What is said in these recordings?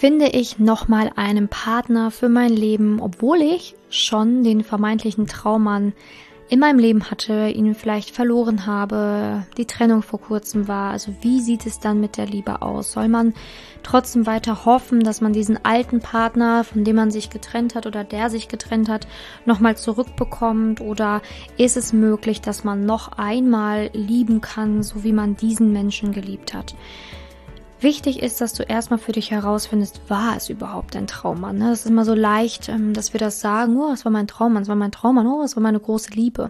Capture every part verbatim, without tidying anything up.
finde ich nochmal einen Partner für mein Leben, obwohl ich schon den vermeintlichen Traummann in meinem Leben hatte, ihn vielleicht verloren habe, die Trennung vor kurzem war. Also wie sieht es dann mit der Liebe aus? Soll man trotzdem weiter hoffen, dass man diesen alten Partner, von dem man sich getrennt hat oder der sich getrennt hat, nochmal zurückbekommt? Oder ist es möglich, dass man noch einmal lieben kann, so wie man diesen Menschen geliebt hat? Wichtig ist, dass du erstmal für dich herausfindest, war es überhaupt ein Traummann? Es ist immer so leicht, dass wir das sagen, oh, es war mein Traummann, es war mein Traummann, oh, es war meine große Liebe.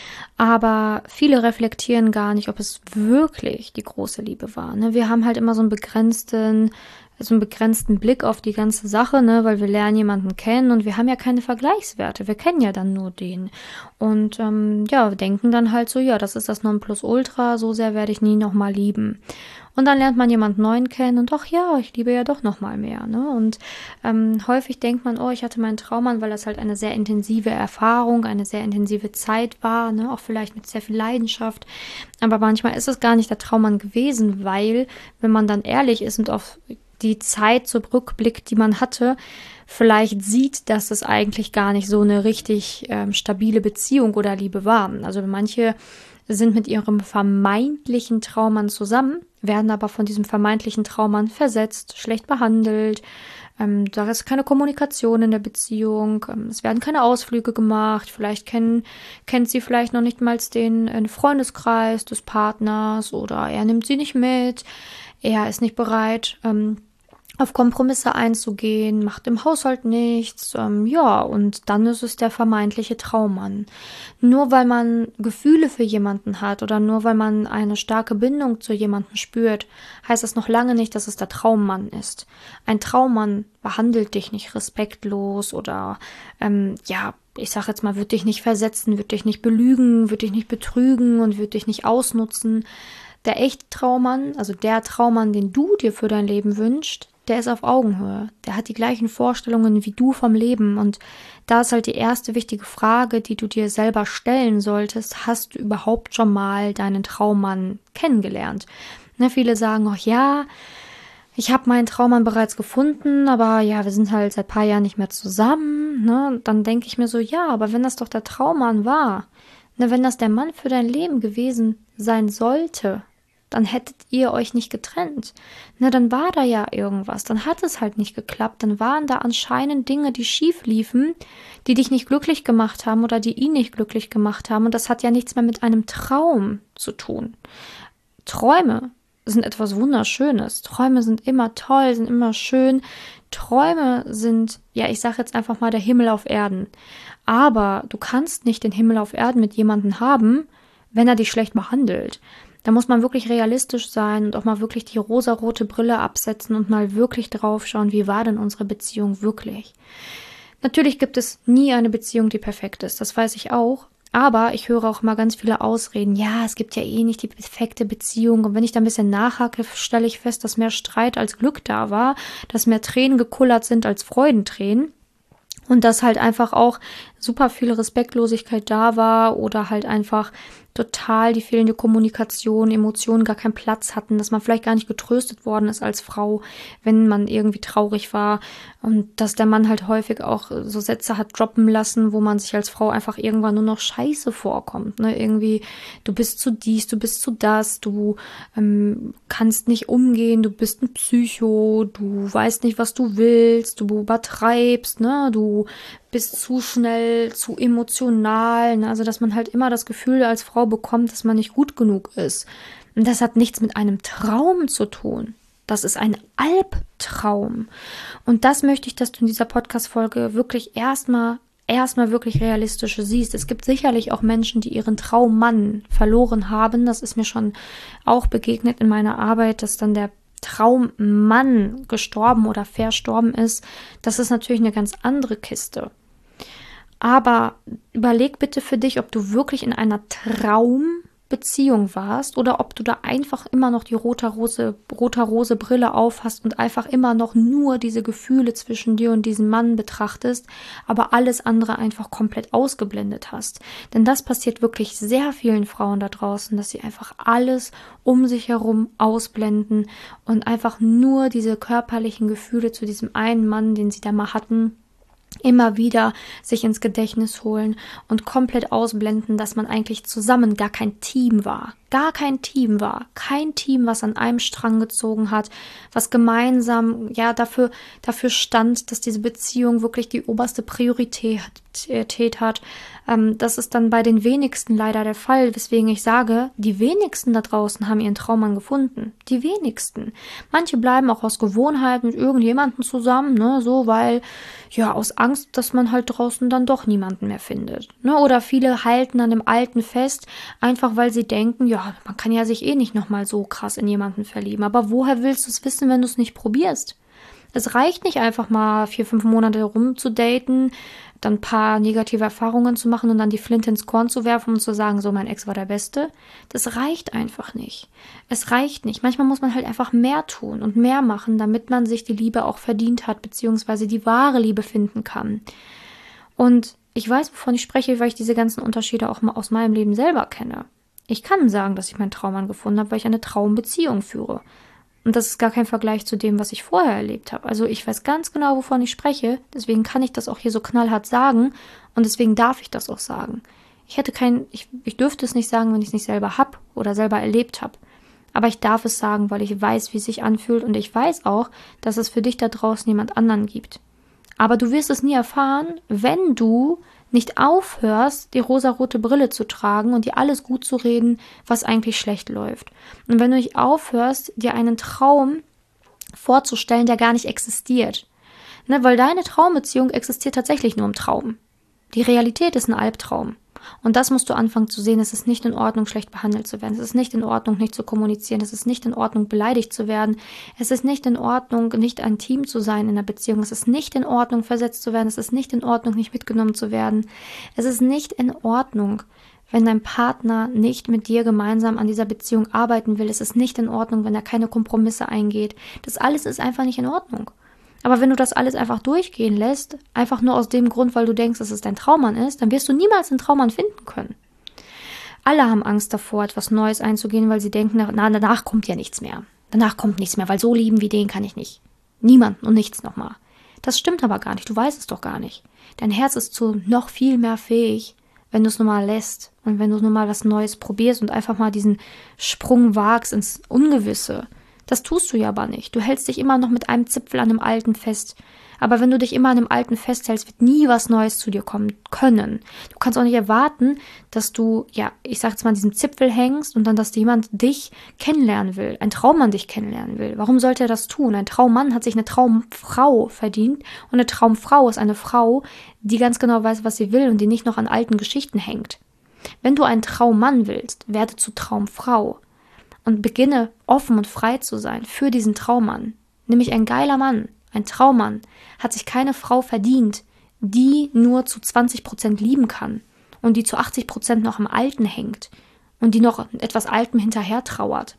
Aber viele reflektieren gar nicht, ob es wirklich die große Liebe war. Wir haben halt immer so einen begrenzten, so einen begrenzten Blick auf die ganze Sache, ne, weil wir lernen jemanden kennen und wir haben ja keine Vergleichswerte. Wir kennen ja dann nur den. Und ähm, ja, denken dann halt so, ja, das ist das Nonplusultra, so sehr werde ich nie nochmal lieben. Und dann lernt man jemanden Neuen kennen und doch, ja, ich liebe ja doch nochmal mehr. Ne? Und ähm, häufig denkt man, oh, ich hatte meinen Traummann, weil das halt eine sehr intensive Erfahrung, eine sehr intensive Zeit war, ne? Auch vielleicht mit sehr viel Leidenschaft. Aber manchmal ist es gar nicht der Traummann gewesen, weil, wenn man dann ehrlich ist und auf die Zeit zurückblickt, die man hatte, vielleicht sieht, dass es eigentlich gar nicht so eine richtig ähm, stabile Beziehung oder Liebe war. Also manche sind mit ihrem vermeintlichen Traummann zusammen, werden aber von diesem vermeintlichen Traummann versetzt, schlecht behandelt. Ähm, da ist keine Kommunikation in der Beziehung. Ähm, es werden keine Ausflüge gemacht. Vielleicht kennen, kennt sie vielleicht noch nicht mal den äh, Freundeskreis des Partners oder er nimmt sie nicht mit. Er ist nicht bereit, ähm, auf Kompromisse einzugehen, macht im Haushalt nichts, ähm, ja, und dann ist es der vermeintliche Traummann. Nur weil man Gefühle für jemanden hat oder nur weil man eine starke Bindung zu jemandem spürt, heißt das noch lange nicht, dass es der Traummann ist. Ein Traummann behandelt dich nicht respektlos oder, ähm, ja, ich sag jetzt mal, wird dich nicht versetzen, wird dich nicht belügen, wird dich nicht betrügen und wird dich nicht ausnutzen. Der echte Traummann, also der Traummann, den du dir für dein Leben wünschst, der ist auf Augenhöhe. Der hat die gleichen Vorstellungen wie du vom Leben. Und da ist halt die erste wichtige Frage, die du dir selber stellen solltest. Hast du überhaupt schon mal deinen Traummann kennengelernt? Ne, viele sagen auch, ja, ich habe meinen Traummann bereits gefunden, aber ja, wir sind halt seit ein paar Jahren nicht mehr zusammen. Ne? Dann denke ich mir so, ja, aber wenn das doch der Traummann war, ne, wenn das der Mann für dein Leben gewesen sein sollte, dann hättet ihr euch nicht getrennt. Na, dann war da ja irgendwas. Dann hat es halt nicht geklappt. Dann waren da anscheinend Dinge, die schief liefen, die dich nicht glücklich gemacht haben oder die ihn nicht glücklich gemacht haben. Und das hat ja nichts mehr mit einem Traum zu tun. Träume sind etwas Wunderschönes. Träume sind immer toll, sind immer schön. Träume sind, ja, ich sage jetzt einfach mal der Himmel auf Erden. Aber du kannst nicht den Himmel auf Erden mit jemandem haben, wenn er dich schlecht behandelt. Da muss man wirklich realistisch sein und auch mal wirklich die rosarote Brille absetzen und mal wirklich drauf schauen, wie war denn unsere Beziehung wirklich. Natürlich gibt es nie eine Beziehung, die perfekt ist, das weiß ich auch. Aber ich höre auch mal ganz viele Ausreden, ja, es gibt ja eh nicht die perfekte Beziehung. Und wenn ich da ein bisschen nachhake, stelle ich fest, dass mehr Streit als Glück da war, dass mehr Tränen gekullert sind als Freudentränen. Und dass halt einfach auch super viel Respektlosigkeit da war oder halt einfach total die fehlende Kommunikation, Emotionen gar keinen Platz hatten, dass man vielleicht gar nicht getröstet worden ist als Frau, wenn man irgendwie traurig war und dass der Mann halt häufig auch so Sätze hat droppen lassen, wo man sich als Frau einfach irgendwann nur noch scheiße vorkommt, ne? Irgendwie, du bist zu dies, du bist zu das, du ähm, kannst nicht umgehen, du bist ein Psycho, du weißt nicht, was du willst, du übertreibst, ne? Du bist zu schnell, zu emotional, ne? Also dass man halt immer das Gefühl als Frau bekommt, dass man nicht gut genug ist. Und das hat nichts mit einem Traum zu tun. Das ist ein Albtraum. Und das möchte ich, dass du in dieser Podcast-Folge wirklich erstmal, erstmal wirklich realistisch siehst. Es gibt sicherlich auch Menschen, die ihren Traummann verloren haben. Das ist mir schon auch begegnet in meiner Arbeit, dass dann der Traummann gestorben oder verstorben ist. Das ist natürlich eine ganz andere Kiste. Aber überleg bitte für dich, ob du wirklich in einer Traumbeziehung Beziehung warst oder ob du da einfach immer noch die roter-rose, roter-rose Brille auf hast und einfach immer noch nur diese Gefühle zwischen dir und diesem Mann betrachtest, aber alles andere einfach komplett ausgeblendet hast. Denn das passiert wirklich sehr vielen Frauen da draußen, dass sie einfach alles um sich herum ausblenden und einfach nur diese körperlichen Gefühle zu diesem einen Mann, den sie da mal hatten, immer wieder sich ins Gedächtnis holen und komplett ausblenden, dass man eigentlich zusammen gar kein Team war. Gar kein Team war. Kein Team, was an einem Strang gezogen hat, was gemeinsam ja dafür, dafür stand, dass diese Beziehung wirklich die oberste Priorität hat. Ähm, das ist dann bei den wenigsten leider der Fall, weswegen ich sage, die wenigsten da draußen haben ihren Traummann gefunden. Die wenigsten. Manche bleiben auch aus Gewohnheit mit irgendjemandem zusammen, ne, so, weil, ja, aus Angst, dass man halt draußen dann doch niemanden mehr findet. Ne? Oder viele halten an dem Alten fest, einfach weil sie denken, ja, man kann ja sich eh nicht nochmal so krass in jemanden verlieben. Aber woher willst du es wissen, wenn du es nicht probierst? Es reicht nicht einfach mal vier, fünf Monate rumzudaten, dann ein paar negative Erfahrungen zu machen und dann die Flinte ins Korn zu werfen und zu sagen, so, mein Ex war der Beste. Das reicht einfach nicht. Es reicht nicht. Manchmal muss man halt einfach mehr tun und mehr machen, damit man sich die Liebe auch verdient hat, beziehungsweise die wahre Liebe finden kann. Und ich weiß, wovon ich spreche, weil ich diese ganzen Unterschiede auch mal aus meinem Leben selber kenne. Ich kann sagen, dass ich meinen Traummann gefunden habe, weil ich eine Traumbeziehung führe. Und das ist gar kein Vergleich zu dem, was ich vorher erlebt habe. Also ich weiß ganz genau, wovon ich spreche. Deswegen kann ich das auch hier so knallhart sagen. Und deswegen darf ich das auch sagen. Ich hätte kein, ich, ich dürfte es nicht sagen, wenn ich es nicht selber habe oder selber erlebt habe. Aber ich darf es sagen, weil ich weiß, wie es sich anfühlt. Und ich weiß auch, dass es für dich da draußen jemand anderen gibt. Aber du wirst es nie erfahren, wenn du nicht aufhörst, die rosarote Brille zu tragen und dir alles gut zu reden, was eigentlich schlecht läuft. Und wenn du nicht aufhörst, dir einen Traum vorzustellen, der gar nicht existiert. Ne, weil deine Traumbeziehung existiert tatsächlich nur im Traum. Die Realität ist ein Albtraum. Und das musst du anfangen zu sehen. Es ist nicht in Ordnung, schlecht behandelt zu werden. Es ist nicht in Ordnung, nicht zu kommunizieren. Es ist nicht in Ordnung, beleidigt zu werden. Es ist nicht in Ordnung, nicht ein Team zu sein in einer Beziehung. Es ist nicht in Ordnung, versetzt zu werden. Es ist nicht in Ordnung, nicht mitgenommen zu werden. Es ist nicht in Ordnung, wenn dein Partner nicht mit dir gemeinsam an dieser Beziehung arbeiten will. Es ist nicht in Ordnung, wenn er keine Kompromisse eingeht. Das alles ist einfach nicht in Ordnung. Aber wenn du das alles einfach durchgehen lässt, einfach nur aus dem Grund, weil du denkst, dass es dein Traummann ist, dann wirst du niemals einen Traummann finden können. Alle haben Angst davor, etwas Neues einzugehen, weil sie denken, na, danach kommt ja nichts mehr. Danach kommt nichts mehr, weil so lieben wie den kann ich nicht. Niemanden und nichts nochmal. Das stimmt aber gar nicht, du weißt es doch gar nicht. Dein Herz ist zu noch viel mehr fähig, wenn du es nur mal lässt und wenn du nur mal was Neues probierst und einfach mal diesen Sprung wagst ins Ungewisse. Das tust du ja aber nicht. Du hältst dich immer noch mit einem Zipfel an dem Alten fest. Aber wenn du dich immer an dem Alten festhältst, wird nie was Neues zu dir kommen können. Du kannst auch nicht erwarten, dass du, ja, ich sag jetzt mal, an diesem Zipfel hängst und dann, dass jemand dich kennenlernen will, ein Traummann dich kennenlernen will. Warum sollte er das tun? Ein Traummann hat sich eine Traumfrau verdient und eine Traumfrau ist eine Frau, die ganz genau weiß, was sie will und die nicht noch an alten Geschichten hängt. Wenn du einen Traummann willst, werde zu Traumfrau. Und beginne offen und frei zu sein für diesen Traummann. Nämlich ein geiler Mann, ein Traummann, hat sich keine Frau verdient, die nur zu zwanzig Prozent lieben kann und die zu achtzig Prozent noch am Alten hängt und die noch etwas Altem hinterher trauert.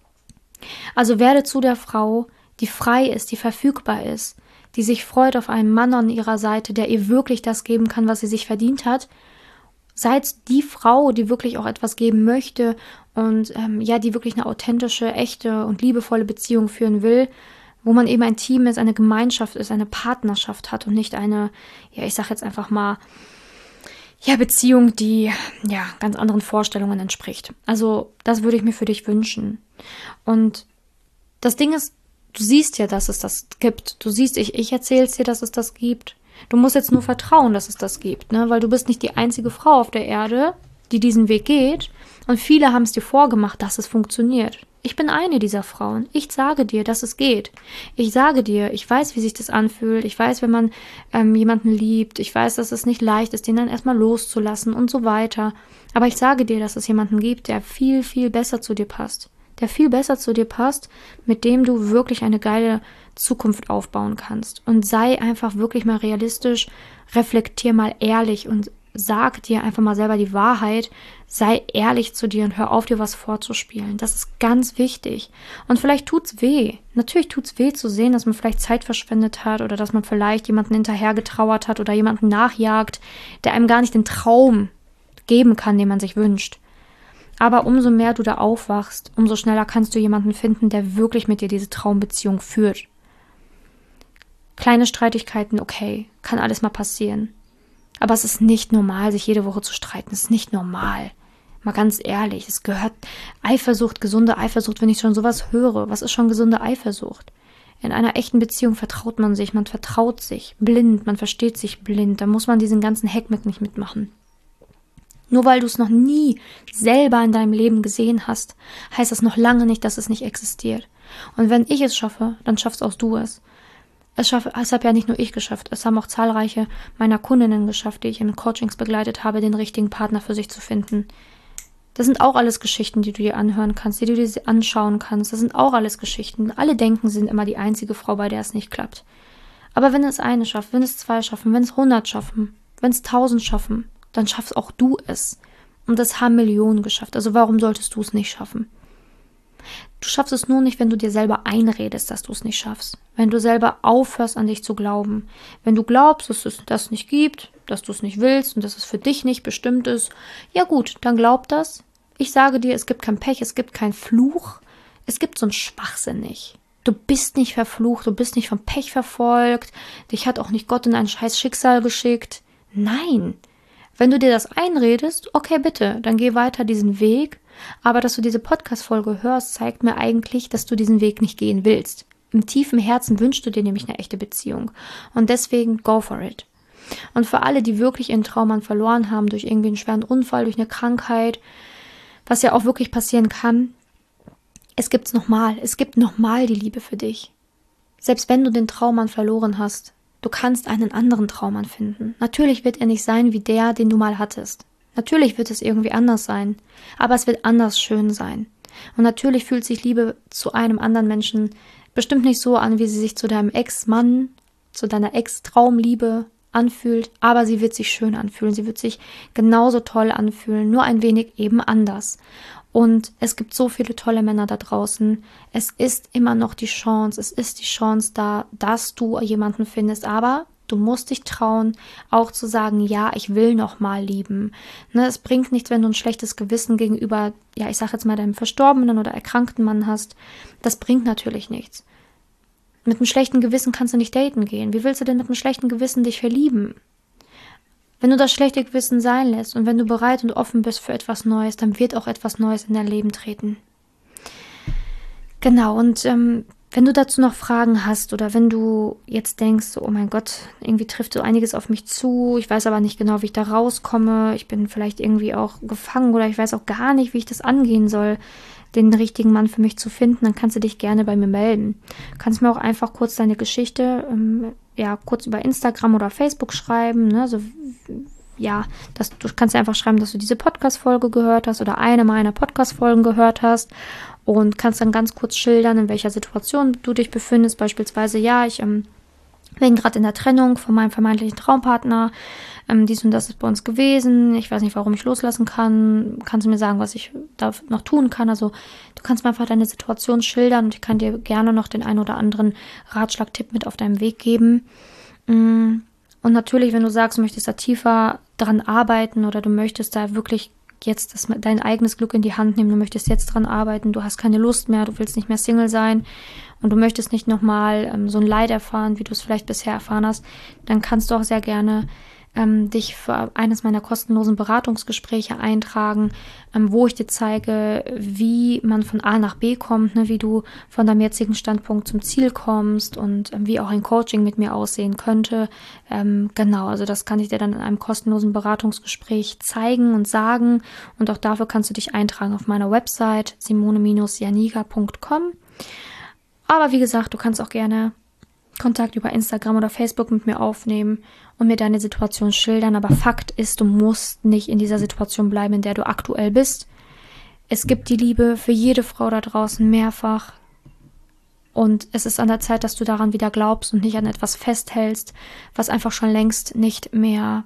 Also werde zu der Frau, die frei ist, die verfügbar ist, die sich freut auf einen Mann an ihrer Seite, der ihr wirklich das geben kann, was sie sich verdient hat. Seid die Frau, die wirklich auch etwas geben möchte und ähm, ja, die wirklich eine authentische, echte und liebevolle Beziehung führen will, wo man eben ein Team ist, eine Gemeinschaft ist, eine Partnerschaft hat und nicht eine, ja, ich sag jetzt einfach mal, ja, Beziehung, die ja ganz anderen Vorstellungen entspricht. Also das würde ich mir für dich wünschen. Und das Ding ist, du siehst ja, dass es das gibt. Du siehst, ich, ich erzähle es dir, dass es das gibt. Du musst jetzt nur vertrauen, dass es das gibt, ne? Weil du bist nicht die einzige Frau auf der Erde, die diesen Weg geht. Und viele haben es dir vorgemacht, dass es funktioniert. Ich bin eine dieser Frauen. Ich sage dir, dass es geht. Ich sage dir, ich weiß, wie sich das anfühlt. Ich weiß, wenn man ähm, jemanden liebt. Ich weiß, dass es nicht leicht ist, den dann erstmal loszulassen und so weiter. Aber ich sage dir, dass es jemanden gibt, der viel, viel besser zu dir passt. Der viel besser zu dir passt, mit dem du wirklich eine geile Zukunft aufbauen kannst. Und sei einfach wirklich mal realistisch, reflektier mal ehrlich und sag dir einfach mal selber die Wahrheit, sei ehrlich zu dir und hör auf, dir was vorzuspielen. Das ist ganz wichtig. Und vielleicht tut's weh. Natürlich tut's weh zu sehen, dass man vielleicht Zeit verschwendet hat oder dass man vielleicht jemanden hinterhergetrauert hat oder jemanden nachjagt, der einem gar nicht den Traum geben kann, den man sich wünscht. Aber umso mehr du da aufwachst, umso schneller kannst du jemanden finden, der wirklich mit dir diese Traumbeziehung führt. Kleine Streitigkeiten, okay, kann alles mal passieren. Aber es ist nicht normal, sich jede Woche zu streiten. Es ist nicht normal. Mal ganz ehrlich, es gehört Eifersucht, gesunde Eifersucht, wenn ich schon sowas höre. Was ist schon gesunde Eifersucht? In einer echten Beziehung vertraut man sich, man vertraut sich blind, man versteht sich blind. Da muss man diesen ganzen Heckmeck nicht mitmachen. Nur weil du es noch nie selber in deinem Leben gesehen hast, heißt das noch lange nicht, dass es nicht existiert. Und wenn ich es schaffe, dann schaffst auch du es. Es, schaff, es habe ja nicht nur ich geschafft, es haben auch zahlreiche meiner Kundinnen geschafft, die ich in Coachings begleitet habe, den richtigen Partner für sich zu finden. Das sind auch alles Geschichten, die du dir anhören kannst, die du dir anschauen kannst. Das sind auch alles Geschichten. Alle denken, sie sind immer die einzige Frau, bei der es nicht klappt. Aber wenn es eine schafft, wenn es zwei schaffen, wenn es hundert schaffen, wenn es tausend schaffen, dann schaffst auch du es. Und das haben Millionen geschafft. Also warum solltest du es nicht schaffen? Du schaffst es nur nicht, wenn du dir selber einredest, dass du es nicht schaffst. Wenn du selber aufhörst, an dich zu glauben. Wenn du glaubst, dass es das nicht gibt, dass du es nicht willst und dass es für dich nicht bestimmt ist, ja gut, dann glaub das. Ich sage dir, es gibt kein Pech, es gibt keinen Fluch. Es gibt so einen Schwachsinn nicht. Du bist nicht verflucht, du bist nicht vom Pech verfolgt. Dich hat auch nicht Gott in ein scheiß Schicksal geschickt. Nein. Wenn du dir das einredest, okay, bitte, dann geh weiter diesen Weg. Aber dass du diese Podcast-Folge hörst, zeigt mir eigentlich, dass du diesen Weg nicht gehen willst. Im tiefen Herzen wünschst du dir nämlich eine echte Beziehung. Und deswegen go for it. Und für alle, die wirklich ihren Traummann verloren haben, durch irgendwie einen schweren Unfall, durch eine Krankheit, was ja auch wirklich passieren kann, es gibt's nochmal. Es gibt nochmal die Liebe für dich. Selbst wenn du den Traummann verloren hast, du kannst einen anderen Traummann finden. Natürlich wird er nicht sein wie der, den du mal hattest. Natürlich wird es irgendwie anders sein, aber es wird anders schön sein. Und natürlich fühlt sich Liebe zu einem anderen Menschen bestimmt nicht so an, wie sie sich zu deinem Ex-Mann, zu deiner Ex-Traumliebe anfühlt, aber sie wird sich schön anfühlen, sie wird sich genauso toll anfühlen, nur ein wenig eben anders. Und es gibt so viele tolle Männer da draußen. Es ist immer noch die Chance, es ist die Chance da, dass du jemanden findest, aber du musst dich trauen, auch zu sagen, ja, ich will noch mal lieben. Ne, es bringt nichts, wenn du ein schlechtes Gewissen gegenüber, ja, ich sag jetzt mal, deinem verstorbenen oder erkrankten Mann hast. Das bringt natürlich nichts. Mit einem schlechten Gewissen kannst du nicht daten gehen. Wie willst du denn mit einem schlechten Gewissen dich verlieben? Wenn du das schlechte Gewissen sein lässt und wenn du bereit und offen bist für etwas Neues, dann wird auch etwas Neues in dein Leben treten. Genau, und ähm, wenn du dazu noch Fragen hast oder wenn du jetzt denkst, oh mein Gott, irgendwie trifft so einiges auf mich zu, ich weiß aber nicht genau, wie ich da rauskomme, ich bin vielleicht irgendwie auch gefangen oder ich weiß auch gar nicht, wie ich das angehen soll, den richtigen Mann für mich zu finden, dann kannst du dich gerne bei mir melden. Du kannst mir auch einfach kurz deine Geschichte, ähm, ja, kurz über Instagram oder Facebook schreiben, ne, so, ja, das, du kannst einfach schreiben, dass du diese Podcast-Folge gehört hast oder eine meiner Podcast-Folgen gehört hast und kannst dann ganz kurz schildern, in welcher Situation du dich befindest. Beispielsweise, ja, ich ähm, bin gerade in der Trennung von meinem vermeintlichen Traumpartner. Ähm, dies und das ist bei uns gewesen. Ich weiß nicht, warum ich loslassen kann. Kannst du mir sagen, was ich da noch tun kann? Also du kannst mir einfach deine Situation schildern und ich kann dir gerne noch den einen oder anderen Ratschlag-Tipp mit auf deinem Weg geben. Und natürlich, wenn du sagst, du möchtest da tiefer dran arbeiten oder du möchtest da wirklich jetzt das, dein eigenes Glück in die Hand nehmen, du möchtest jetzt dran arbeiten, du hast keine Lust mehr, du willst nicht mehr Single sein und du möchtest nicht nochmal ähm, so ein Leid erfahren, wie du es vielleicht bisher erfahren hast, dann kannst du auch sehr gerne ähm, dich für eines meiner kostenlosen Beratungsgespräche eintragen, ähm, wo ich dir zeige, wie man von A nach B kommt, ne, wie du von deinem jetzigen Standpunkt zum Ziel kommst und ähm, wie auch ein Coaching mit mir aussehen könnte. Ähm, genau, also das kann ich dir dann in einem kostenlosen Beratungsgespräch zeigen und sagen und auch dafür kannst du dich eintragen auf meiner Website simone Bindestrich janiga Punkt com. Aber wie gesagt, du kannst auch gerne Kontakt über Instagram oder Facebook mit mir aufnehmen und mir deine Situation schildern. Aber Fakt ist, du musst nicht in dieser Situation bleiben, in der du aktuell bist. Es gibt die Liebe für jede Frau da draußen mehrfach. Und es ist an der Zeit, dass du daran wieder glaubst und nicht an etwas festhältst, was einfach schon längst nicht mehr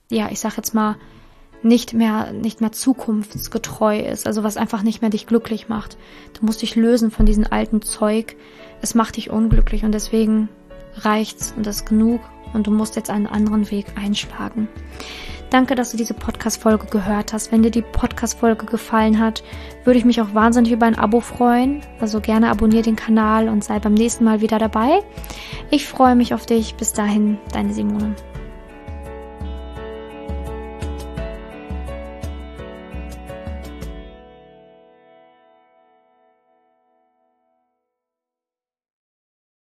ja, ich sag jetzt mal, nicht mehr, nicht mehr zukunftsgetreu ist, also was einfach nicht mehr dich glücklich macht. Du musst dich lösen von diesem alten Zeug. Es macht dich unglücklich und deswegen reicht's und das ist genug und du musst jetzt einen anderen Weg einschlagen. Danke, dass du diese Podcast-Folge gehört hast. Wenn dir die Podcast-Folge gefallen hat, würde ich mich auch wahnsinnig über ein Abo freuen. Also gerne abonniere den Kanal und sei beim nächsten Mal wieder dabei. Ich freue mich auf dich. Bis dahin, deine Simone.